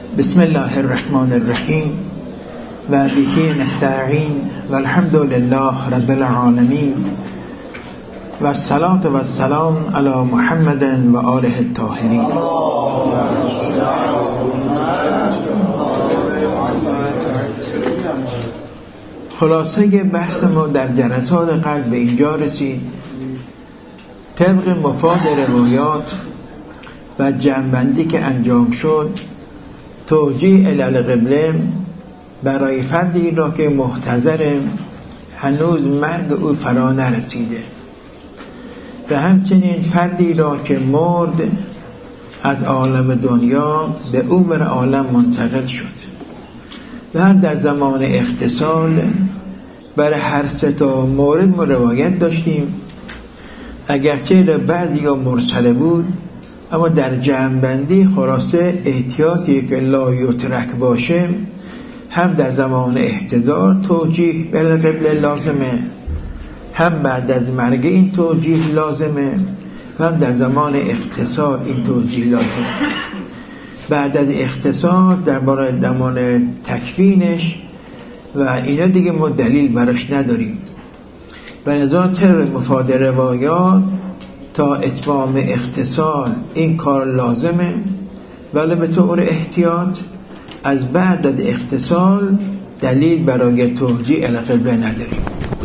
بسم الله الرحمن الرحیم و به نستعین و الحمد لله رب العالمین و الصلاة و السلام علی محمد و آله الطاهرین. خلاصه بحث ما در جلسات قبل به اینجا رسید. طبق مفاد روایات و جمع‌بندی که انجام شد، توجیه الی القبله برای فردی را که محتضر هنوز مرگ او فرا نرسیده و همچنین فردی را که مرد از عالم دنیا به اون عالم منتقل شد و هم در زمان اغتسال برای هر سه تا مورد ما روایت داشتیم. اگرچه بعضی ها مرسله بود، اما در جمع‌بندی خلاصه احتیاطی که لا یترک باشه، هم در زمان احتضار توجیه به قبله لازمه، هم بعد از مرگ این توجیه لازمه و هم در زمان اغتسال این توجیه لازمه. بعد از اغتسال درباره زمان تکفینش و اینا دیگه ما دلیل براش نداریم و لذا طبق مفاد روایات تا اتمام اغتسال این کار لازمه، ولی به طور احتیاط از بعد از اغتسال دلیل برای توجیه الی القبله نداریم.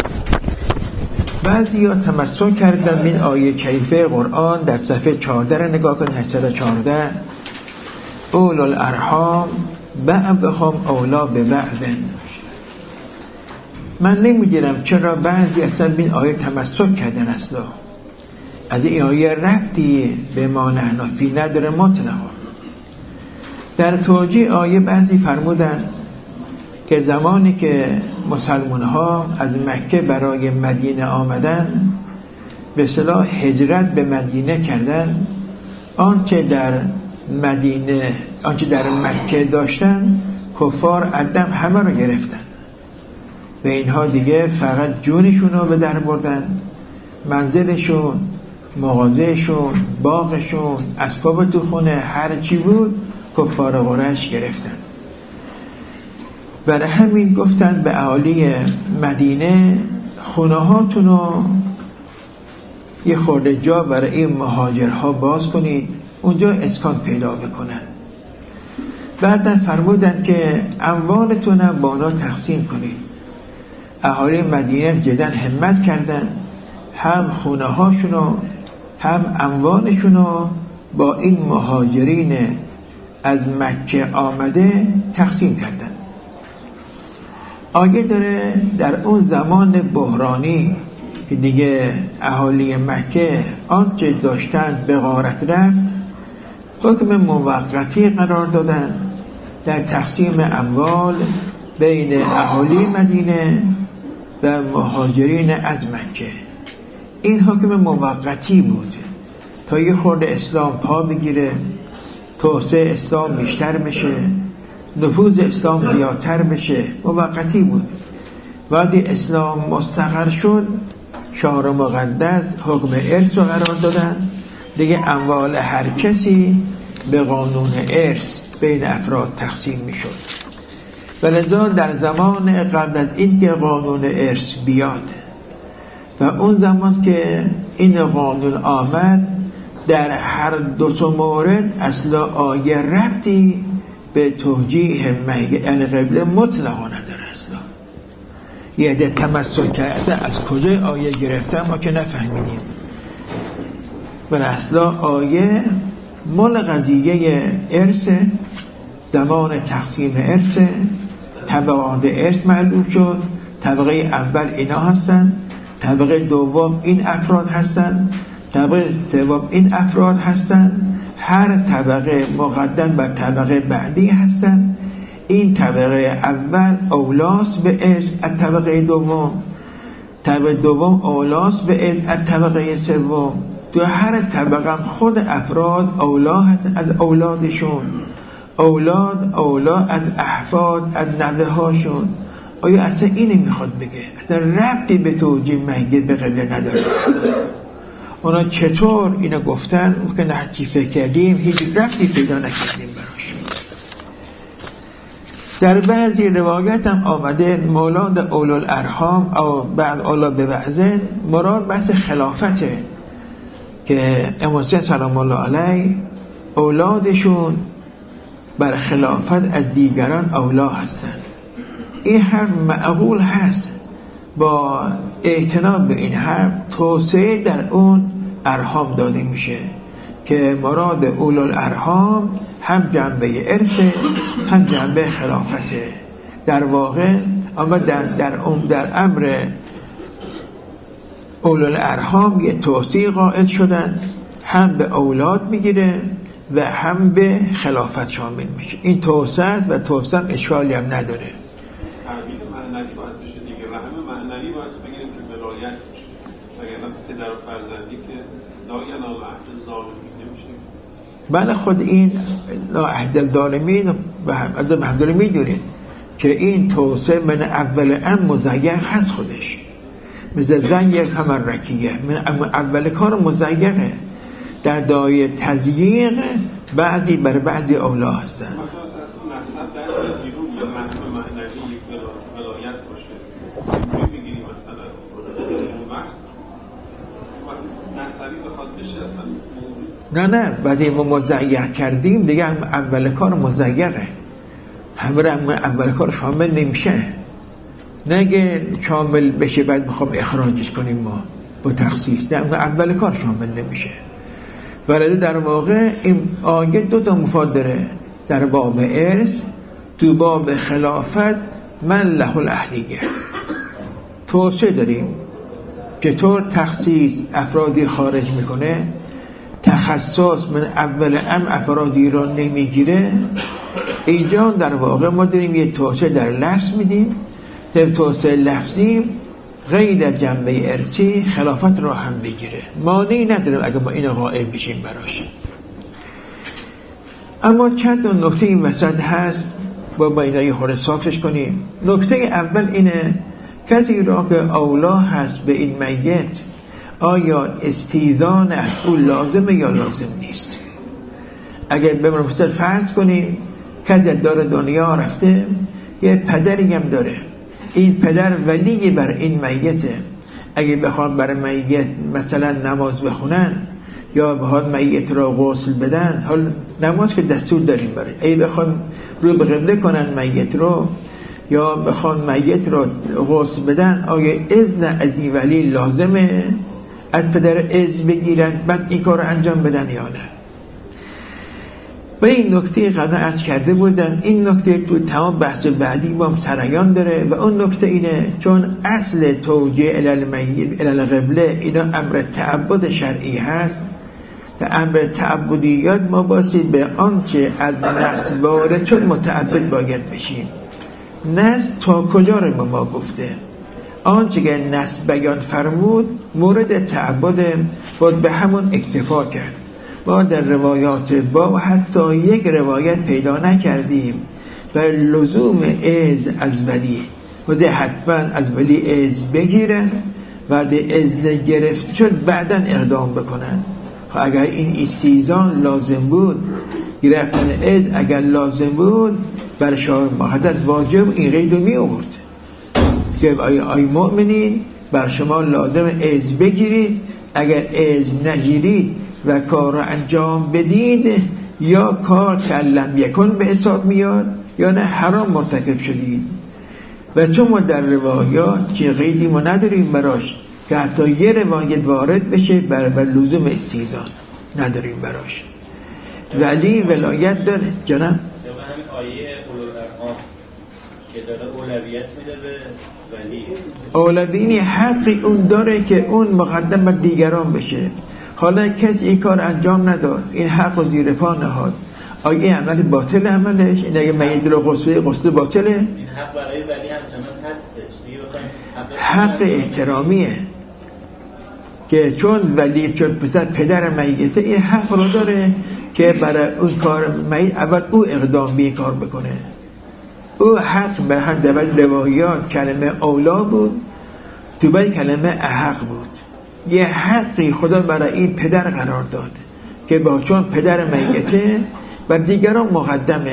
بعضی ها تمسک کردن این آیه کریمه قرآن در صفحه 14 را نگاه کنید، 814: اولو الارحام بعضهم اولی ببعض. من نمیدونم چرا بعضی اصلا این آیه تمسک کردن. اصلا از این آیه ربطی به ما نحنفی نداره مطلقا. در توجیه آیه بعضی فرمودن که زمانی که مسلمان ها از مکه برای مدینه آمدن، به اصطلاح هجرت به مدینه کردن، آنچه در مکه داشتن کفار عدم همه رو گرفتن و اینها دیگه فقط جونشون رو به در بردن، منزلشون، مغازهشون، باغشون، اسباب تو خونه، هر چی بود کفار قریش گرفتن. برای همین گفتن به اهالی مدینه خونه هاتون رو یه خورده جا برای این مهاجرها باز کنید، اونجا اسکان پیدا بکنن. بعد فرمودن که اموالتون هم با اونا تقسیم کنید. اهالی مدینه جدا همت کردن، هم خونه هاشونو هم اموالشونو با این مهاجرین از مکه آمده تقسیم کردن. آیه داره در اون زمان بحرانی که دیگه اهالی مکه آنچه داشتن به غارت رفت، حکم موقتی قرار دادن در تقسیم اموال بین اهالی مدینه و مهاجرین از مکه. این حکم موقتی بود تا یه خورده اسلام پا بگیره، توسعه اسلام بیشتر بشه، نفوذ اسلام زیادتر بشه. موقتی بود. وقتی اسلام مستقر شد، شهر مقدس حکم ارث رو قرار دادن. دیگه اموال هر کسی به قانون ارث بین افراد تقسیم می شد. ولذا در زمان قبل از این که قانون ارث بیاد و اون زمان که این قانون آمد، در هر دو تا مورد اصلا آیه ربطی به توجیه یعنی قبله مطلقا نداره. اصلا یه عده تمسک کرده از کجای آیه گرفتن ما که نفهمیدیم، ولی اصلا آیه مال قضیه ارث، زمان تقسیم ارث، طبقات ارث معلوم شد. طبقه اول اینا هستن، طبقه دوم این افراد هستن، طبقه سوم این افراد هستن. هر طبقه مقدم بر طبقه بعدی هستن. این طبقه اول اولاس به ارث از طبقه دوم، طبقه دوم اولاس به ارث از طبقه سوم. تو هر طبقه هم خود افراد اولا هست از اولادشون، اولاد اولا از احفاد از نوه هاشون. آیا اصلا اینه میخواد بگه؟ اصلا ربطی به توجیه مهگید به قبله نداره. اونا چطور اینو گفتن که نه چی فکر کردیم، هیچ ربطی پیدا نکردیم براش. در بعضی روایت هم آمده مولاد اولوالارحام او بعد اولاد بعضن مراد بحث خلافته که امام حسین سلام الله علیه اولادشون بر خلافت از دیگران اولا هستن. این حرف معقول هست. با اعتناب به این حرف توسعه در اون ارحام داده میشه که مراد اولوالارحام هم جنبه ارثه هم جنبه خلافته. در واقع اما در امر اولوالارحام یه توسعه قائل شدن، هم به اولاد میگیره و هم به خلافت شامل میشه. این توسعه و توسعه اشکالی هم نداره. تعبیر معنوی باید بشه دیگه. رحم معنوی باید بگیریم که ولایت بشه. وگرنه پدر و فرزندی که لا ینال عهد ظالمین نمیشه. بله خود این عهد ظالمین و همداره میدونید که این توسعه من اول ام مزیق هست خودش، مثل زن یک همه رکیه من اول کار مزیقه. در دایه تضییق بعضی بر بعضی اولا هستن. مثلا نسب در بیرون یا رحم معنوی یک ولایت باشه میگیریم مثلا اون وقت نسبی بخواد بشه اصلا نه بعدی ما مزیق کردیم دیگه هم اول کار مزیقه، همه اول کار شامل نمیشه. نگه شامل بشه بعد بخوام اخراجش کنیم ما با تخصیص، نه اول کار شامل نمیشه. ولی در واقع این آیه دو تا مفاد داره. در باب ارث، تو باب خلافت من له الاهلیه توسعه داریم. چطور تخصیص افرادی خارج میکنه، تخصص من اول افرادی را نمیگیره. اینجا در واقع ما داریم یه توسعه در لفظ میدیم. در توسعه لفظی غیر جنبه ارثی خلافت را هم بگیره. مانعی نداریم اگه ما اینو قائل بشیم براش. اما چند نکته این وسط هست با اینا یه خورده صافش کنیم. نکته اول اینه کسی را که اولا هست به این میت آیا استیذان از او لازمه یا لازم نیست. اگر به منفصل فرض کنیم کسی دار دنیا رفته، یه پدری هم داره، این پدر ولی بر این میته، اگه بخوان بر میت مثلا نماز بخونن یا بخوان میت را غسل بدن، حال نماز که دستور داریم برای، اگه بخوان رو به قبله کنن میت رو یا بخوان میت را غسل بدن، آیا اذن از این ولی لازمه از پدر اذن بگیرن بعد این کار انجام بدن یا نه؟ و این نکته قبلا عرض کرده بودم. این نکته تو تمام بحث بعدی با هم سرایان داره و اون نکته اینه چون اصل توجیه الالقبله اینا امر تعبد شرعی هست. در امر تعبدیات ما باسید به آنچه از نص وارد چون متعبد باید بشیم. نص تا کجا رو ما گفته؟ آنچه که نص بیان فرمود مورد تعبد باید به همون اکتفا کرد. ما در روایات باب حتی یک روایت پیدا نکردیم بر لزوم اذن از ولی و ده حتما از ولی اذن بگیرن و ده اذن گرفت شد بعداً اقدام بکنن. اگر این استیزان لازم بود، گرفتن اذن اگر لازم بود، بر شاه محدث واجب این قید رو می آورد که ای مؤمنین بر شما لازم اذن بگیرید، اگر اذن نگیرید و کار را انجام بدید یا کار کلم یکن به حساب میاد یا نه حرام مرتکب شدید. و چون ما در روایات که قیدی ما نداریم براش که حتی یه روایت وارد بشه بر لزوم استیزان نداریم براش، ولی ولایت داره. جناب همین آیه اولوالارحام که داره اولویت میده به ولی، اولوینی حقی اون داره که اون مقدم بر دیگران بشه. حالا کسی این کار انجام نداد، این حق رو زیر پا نهاد، آیا این عمل باطل عملش؟ این اگه میت رو غسل باطله؟ این حق برای ولی همچنان هستش. حق احترامیه که چون ولی چون پدر میته این حق رو داره که برای اون کار میت اول او اقدام به کار بکنه. او حق بر حد روایات کلمه اولا بود، تو باید کلمه احق بود. یه حقی خدا برای این پدر قرار داد که با چون پدر میته بر دیگران مقدمه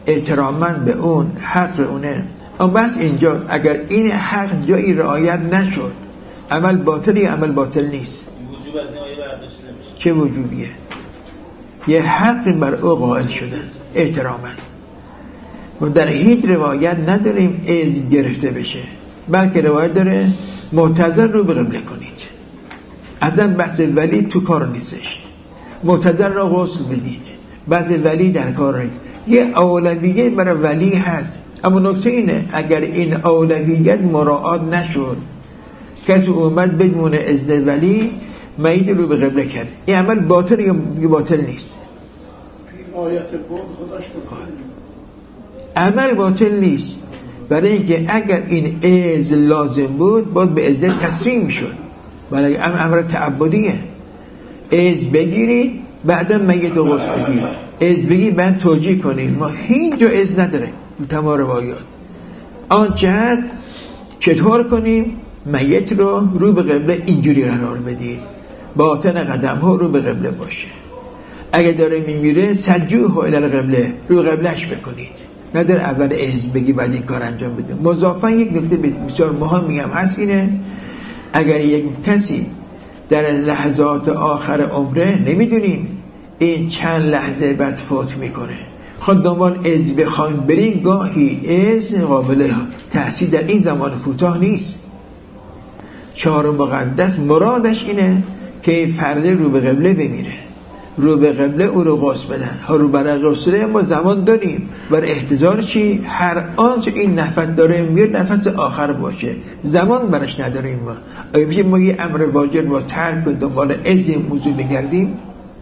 احتراماً به اون حق اونه. اما بس اینجا اگر این حق جایی رعایت نشد عمل باطل یا عمل باطل نیست. وجوب از این آیه برداشته نمیشه. چه وجوبیه؟ یه حق بر او قائل شدن احتراماً. ما در هیچ روایت نداریم از گرفته بشه، بلکه روایت داره معتذر رو به قبله کنید. اصلا بحث ولی تو کار نیستش. معتذر را غسل بدید، بحث ولی در کار نیست. یه اولویت برای ولی هست، اما نکته اینه اگر این اولویت مراعات نشد، کسی اومد بدون اذن ولی میت رو به قبله کرد، این عمل باطل یا باطل نیست؟ آیت بود خداش بکنید عمل باطل نیست، برای اینکه اگر این اذن لازم بود باید به اذن تسلیم میشد. برای امر تعبدیه. اذن بگیرید بعدا میت رو غسل بدید، اذن بگیرید بعد توجیه کنید. ما هیچ جا اذن نداره تمام روایات. آن جهت چطور کنیم؟ میت رو به قبله اینجوری قرار بدید، باطن قدم ها رو به قبله باشه. اگه داره میمیره سجوه الی القبله، رو قبلش بکنید. نداره اول اذن بگی بعد این کار انجام بده. مضافاً یک نکته بسیار مهمی هم هست، اینه اگر یک کسی در لحظات آخر عمره، نمیدونیم این چند لحظه بعد فوت میکنه، خود دنبال اذن بخوایم بریم، گاهی اذن قابل تحصیل در این زمان کوتاه نیست. چهار مقدس مرادش اینه که فرد رو به قبله بمیره، رو به قبله او رو غسل بدن. ها رو برای غسله ما زمان داریم، برای احتضار چی؟ هر آنچه این نفس داره میاد نفس آخر باشه، زمان برش نداریم. ما آیا میشه ما یه امر واجب با ترک و دنبال اذن موضوع بگردیم؟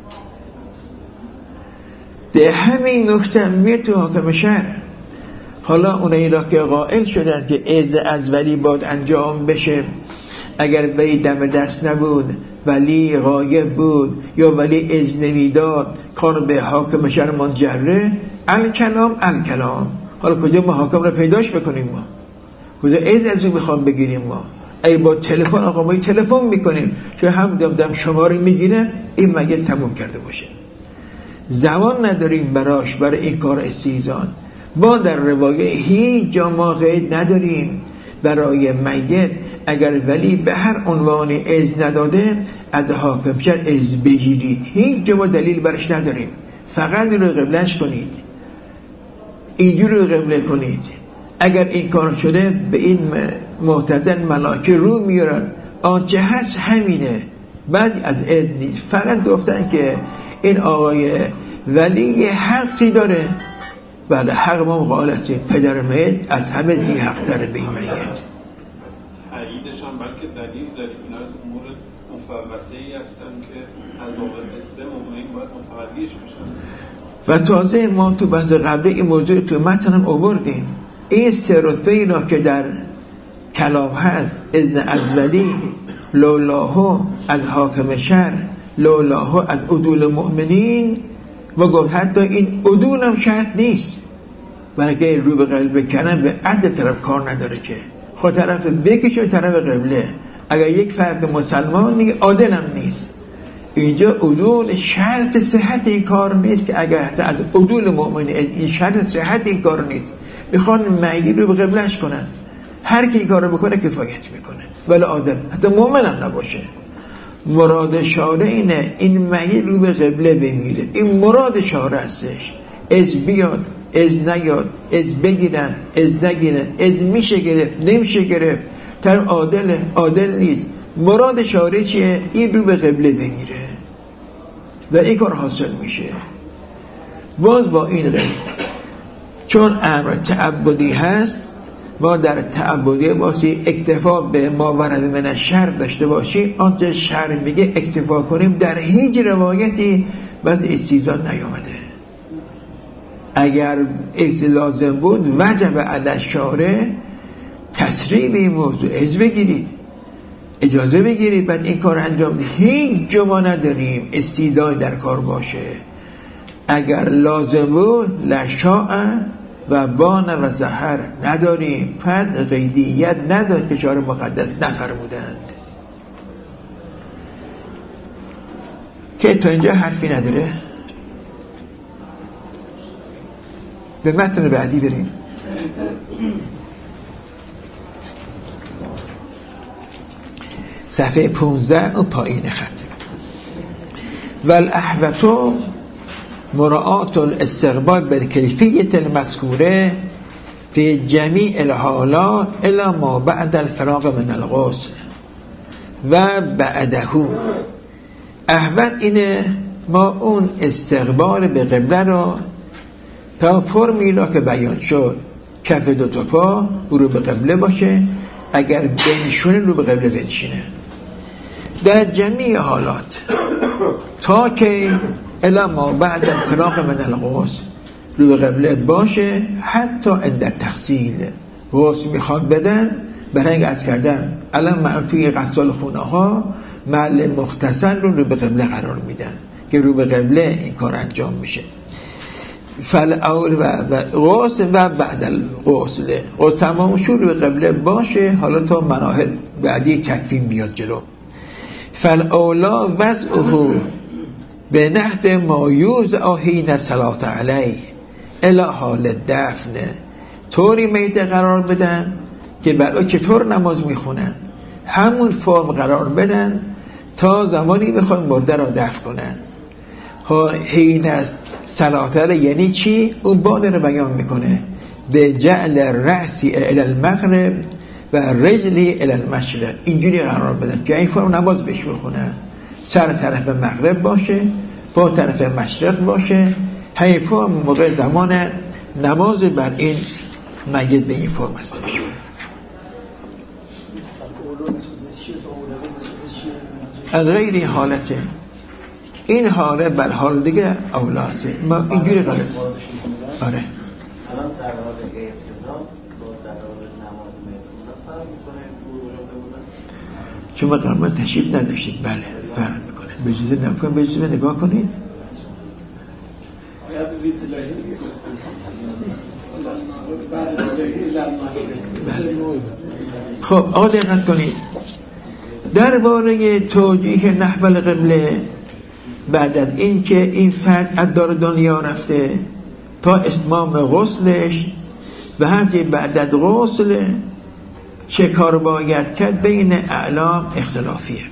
ده همین نکته میاد تو حاکم شهر. حالا اونایی را که قائل شدن که اذن از ولی باید انجام بشه، اگر ولی دم دست نبود، ولی غایب بود یا ولی اذن نمیداد، کار به حاکم شهر منجره. الکلام حالا کجا ما حاکم را پیداش بکنیم؟ ما کجا اذن از اون میخوام بگیریم؟ ما ای با تلفن آقا ما تلفن میکنیم که هم دم شماره میگیره این مگه تموم کرده باشه. زمان نداریم براش، برای این کار استیزان. ما در روایه هیچ جا ما قید نداریم برای میت اگر ولی به هر عنوان اذن نداده از حاکم شهر اذن بگیرید. هیچ جا ما دلیل برش نداریم، فقط رو قبلش کنید، اینجور رو قبله کنید. اگر این کار شده به این معتزل ملائکه رو میارن، آنچه هست همینه، بعضی از اذن نیست. فقط گفتن که این آقای ولی حقی داره. بله حق ما قائل هستیم، پدر میت از همه زی حق داره به این میت. تاییدش هم بلکه دلیل داریم، اینا از امور مفوته‌ای هستن که از واقع اسم موضوعی باید متوجهش بشن. و تازه ما تو بحث قبلی این موضوع تو متن هم آوردیم. این سه رتبه اینا که در کلام هست، اذن از ولی، لولاه از حاکم شهر، لولاه از عدول مؤمنین، و گفت حتی این عدول هم شرط نیست، بلکه رو به قبله کردن به عد طرف کار نداره که خود طرف بکشه طرف قبله. اگر یک فرد مسلمانی عادل هم نیست، اینجا عدول شرط صحت این کار نیست، که اگر حتی از عدول مؤمن این شرط صحت این کار نیست، میخوان میت رو به قبلش کنن، هر کی این کار رو بکنه کفایت میکنه، ولی عادل حتی مؤمن هم نباشه. مراد شارع اینه این میت رو به قبله بمیره، این مراد شارع هستش. از بیاد، از نیاد، از بگیرن، از نگیرن، از میشه گرفت، نمیشه گرفت، طرف عادل نیست. مراد شارع چیه؟ این رو به قبله بمیره و این کار حاصل میشه. باز با این قید، چون امر تعبدی هست، ما در تعبدی باسی اکتفا به ما ورد من الشرع داشته باشیم، آنچه شرع میگه اکتفا کنیم. در هیچ روایتی باز استیزان نیامده. اگر از لازم بود وجب علی الشارع تسریع به این موضوع، از بگیرید، اجازه بگیرید، بعد این کار انجام دید. هیچ جا نداریم استیزان در کار باشه. اگر لازم بود لشاء و بان و زهر نداریم، پس قیدیت ندارد که شارع مقدس نفرمودند. که تا اینجا حرفی نداره. به متن بعدی بریم. صفحه 15 اون پایین خط. والاحوط مراعات الاستقبال بالکیفیة المذکوره فی جمیع الحالات الی ما بعد الفراغ من الغسل و بعده. احوط اینه ما اون استقبال به قبله رو تا فرمی را که بیان شد، کف دو تا پا رو به قبله باشه، اگر بنشونه رو به قبله بنشینه در جمیع حالات، تا که الی ما بعد الفراغ من الغسل رو به قبله باشه. حتی عند تغسیل غسل میخواد بدن، برای عرض کردن الان من توی غسال خونه ها محل مغتسل رو به قبله قرار میدن که رو به قبله این کار انجام میشه. فالاول و غسل و بعد الغسل، غسل تمام شد رو به قبله باشه، حالا تا مناهل بعدی تکفین بیاد جلو. فالاولا وضعه به نحت ما یوضع حین صلاة علیه الی حال دفن، طوری میته قرار بدن که برای چطور نماز میخونن همون فرم قرار بدن تا زمانی بخواد مرده را دفن کنن. حین صلاة علیه یعنی چی؟ اون بعد رو بیان میکنه. به جعل رأسی الی المغرب و رجلی الی المشرق، اینجوری قرار بدن که این فرم نماز بهش بخونن، سر طرف مغرب باشه، با طرف مشرق باشه. همین فرم موقع زمان نماز بر این میت به این فرم هستش. از غیر این حالته، این حاله بر حال دیگه اولاسه. ما اینجوری قرار آره الان در حال اعتزام با در حال نماز میتونه فرق میکنه؟ شما قرار تشریف نداشتید. بله فرق میکنه. بجوزه نکنید، بجوزه نگاه کنید. خب آقا دقت کنید درباره توجیه نحو القبله بعد از این که این فرد از دار دنیا رفته تا اتمام غسلش و همچنین بعد از غسل چه کار باید کرد، بین اعلام اختلافیه.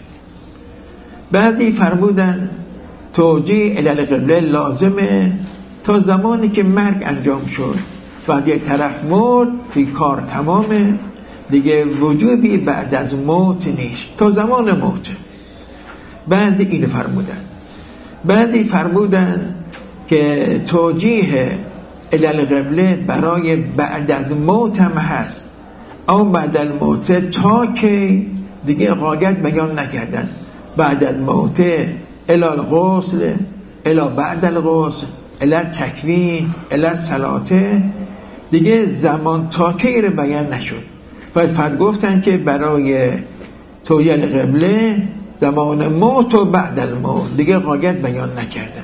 بعضی فرمودن توجیه الی القبله لازمه تا زمانی که مرگ انجام شد، بعد یک طرف مرد دیگه کار تمامه، دیگه وجوبی بعد از موت نیست، تا زمان موت. بعضی این فرمودن. بعضی فرمودن که توجیه الی القبله برای بعد از موت هم هست، اما بعد از موت تا که دیگه غایت بیان نکردن. بعد از موت الی الغسل، الی بعد الغسل، الی تکوین، الی صلاته، دیگه زمان تا که رو بیان نشد. و گفتن که برای توجیه القبله زمان موت و بعد الموت دیگه غایت بیان نکردن.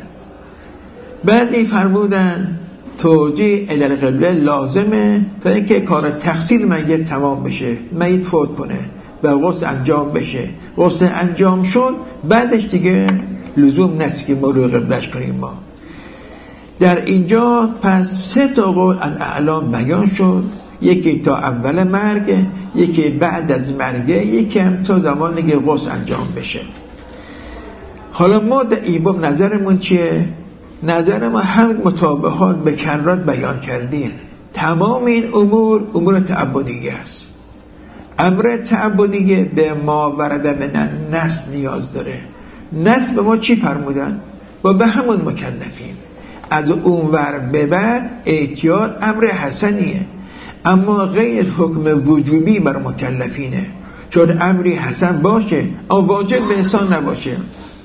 بعدی فرمودن توجیه الی القبله لازمه تا اینکه کار تغسیل میت تمام بشه، میت فوت کنه و غسل انجام بشه. غسل انجام شد بعدش دیگه لزوم نیست که ما رو قبلش کنیم. ما در اینجا پس 3 تا قول از اعلام بیان شد، یکی تا اول مرگ، یکی بعد از مرگ، یکی هم تا زمانی که غسل انجام بشه. حالا ما در این باب نظرمون چیه؟ نظر ما هم مطابقات به کرات بیان کردیم. تمام این امور تعبدیه است. امر تعبدیه به ما ورده من نص نیاز داره. نص به ما چی فرمودن؟ و به همون مکلفیم. از اون ور به بعد احتیاط امر حسنیه، اما غیر حکم وجوبی بر مکلفینه، چون امری حسن باشه اما واجب به انسان نباشه.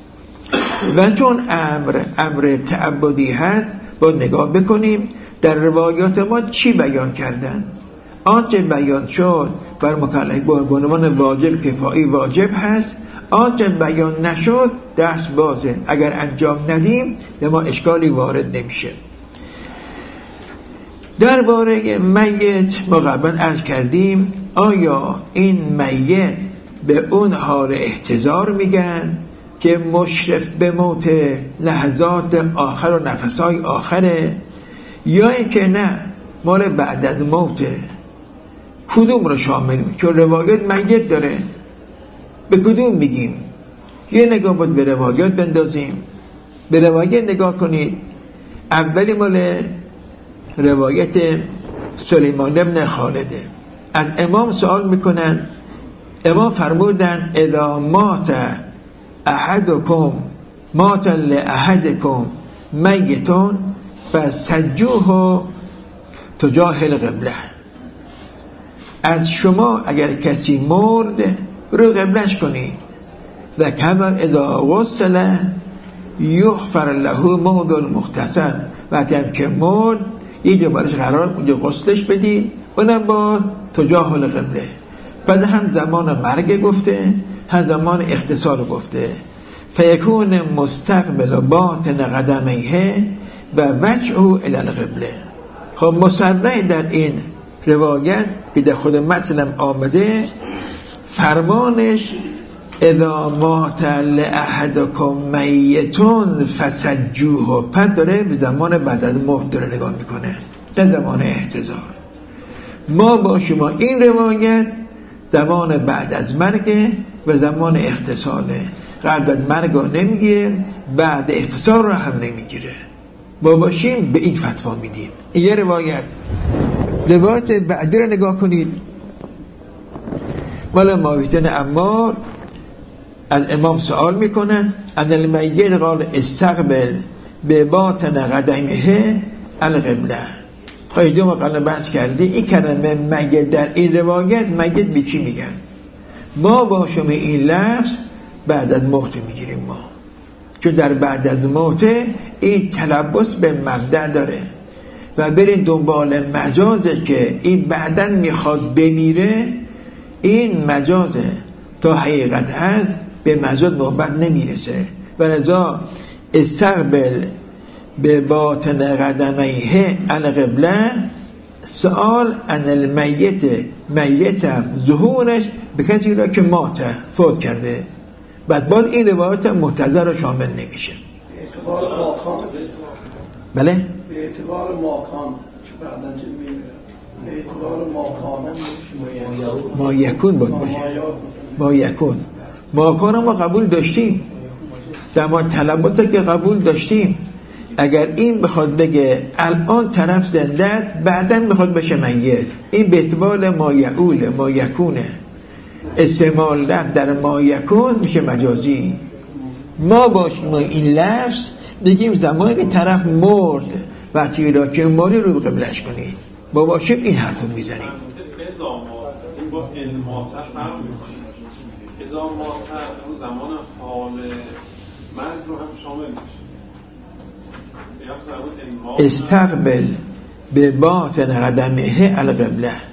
و چون امر تعبدی هست با نگاه بکنیم در روایات ما چی بیان کردن. آنچه بیان شد بر مکلف به عنوان واجب کفایی واجب هست، آنچه بیان نشد دست بازه، اگر انجام ندیم به ما اشکالی وارد نمیشه. درباره میت ما قبلا عرض کردیم آیا این میت به اون حال احتضار میگن که مشرف به موت لحظات آخر و نفسهای آخره، یا اینکه نه مال بعد از موته. کدوم رو شامل می؟ چون روایات میت داره، به کدوم میگیم؟ یه نگاه باید به روایات بندازیم. به روایات نگاه کنید. اولی مال روایت سلیمان ابن خالده. از امام سوال میکنن، امام فرمودن اذا مات احدکم مات لاحدکم میتون فسجوه تجاه القبله. از شما اگر کسی مرد رو قبلش کنید. و کمر اذا غسل یغفر له موضع المغتسل. وقتی هم که مرد یه جا برش قرار اونجا غسلش بدید، اونم با تجاه القبله. بعد هم زمان مرگ گفته، هم زمان اغتسال گفته. فیکون مستقبل باطن قدمیه و وجهه الی القبله. خب مصرح در این روایت که در خود متنم آمده، فرمانش اذا مات لاحدکم میتون فسجوه، پس داره به زمان بعد از موت داره نگاه میکنه، نه زمان احتضار. ما با شما این روایت زمان بعد از مرگ و زمان اغتساله. قبل از مرگ رو نمیگیره، بعد اغتسال رو هم نمیگیره. ما باشیم به این فتوا میدیم. این یه روایت. روایت بعدی رو نگاه کنید. مال معاویه عمار. از امام سوال میکنن ان المیت قال استقبل به باطن قدمه القبله. خواهی ما قبلا بحث کردی این کلمه میت در این روایت میت به کی میگن؟ ما با شما این لفظ بعد از موت میگیریم ما، چون در بعد از موت این تلبس به مبدأ داره و برین دنبال مجازه که این بعداً میخواد بمیره. این مجازه تا حقیقت هست به مجاز نوبت نمیرسه. و لذا استقبل به باطن قدمیه القبله. سوال ان المیت، میت ظهورش به کسی را که ماته، فوت کرده. بعد باز این روایت محتضر رو شامل نمیشه. به اعتبار ماکان. بله؟ به اعتبار ماکان که بعداً چه میمیره. به اعتبار ماکانم ما یکون بود باشه. ما یکون. ماکان ما قبول داشتیم، زمان تلبات که قبول داشتیم. اگر این بخواد بگه الان طرف زنده است بعداً بخواد بشه میت، این به اعتبار ما یعول، ما یکونه. استعمال در ما یکون میشه مجازی. ما باشیم این لفظ بگیم زمانی که طرف مرد وقتی را که ماری رو قبلش کنید. با باشیم این حرف رو میزنیم. این با انماتر فرق میکنیم. ازا ماتر اون زمان حال مرگ رو هم شامل میشه. استقبل به باطن قدمه القبله.